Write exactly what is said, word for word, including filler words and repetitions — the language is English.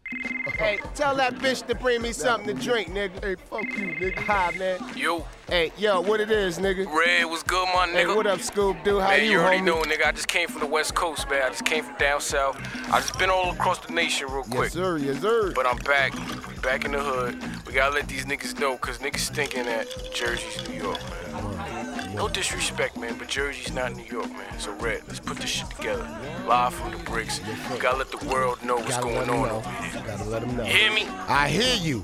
Hey, tell that bitch to bring me something to drink, nigga. Hey, fuck you, nigga. Hi, man. Yo. Hey, yo, what it is, nigga? Red, what's good, my nigga? Hey, what up, Scoop Dude? How man, you, you already homie? know, nigga. I just came from the West Coast, man. I just came from down south. I just been all across the nation real quick. Yes, sir, yes, sir. But I'm back, back in the hood. We gotta let these niggas know, cause niggas thinking that Jersey's New York, man. No disrespect, man, but Jersey's not New York, man. So Red, let's put this shit together. Live from the bricks. We gotta let the world know what's Gotta going let 'em on know. over here. Gotta let them know. You hear me? I hear you.